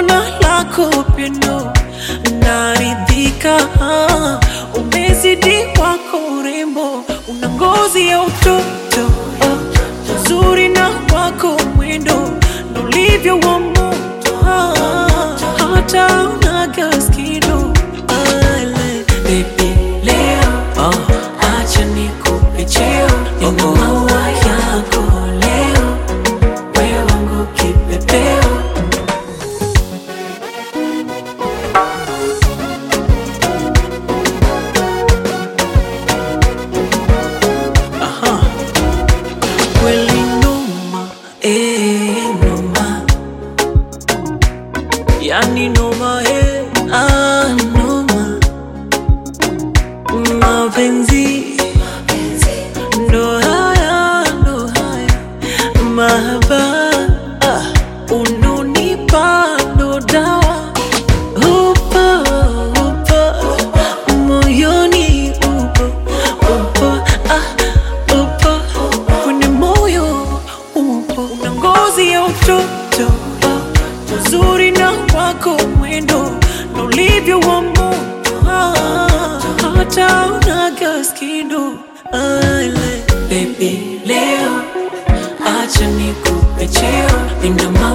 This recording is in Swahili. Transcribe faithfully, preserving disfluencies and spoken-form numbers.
na lako pendo naridhika. Umezidi wako urembo, una ngozi ya utoto, uzuri na wako mwendo ndo ulivyo wa moto, hata una gas kido. Baby leo acha nikupe cheo, nina maua yako leo, wewe wangu kipepeo. Aha, kweli noma, eh noma, yani noma, eh ah noma. Mapenzi ndo haya, ndo haya mahaba, ah, unonipa ndo dawa. Upo, upo, moyoni upo, upo, ah, upo, kwenye moyo upo. Una ngozi ya utoto, uzuri na wako mwendo ndo ulivyo wa moto, hata una gas kido. Baby leo acha nikupe cheo, nina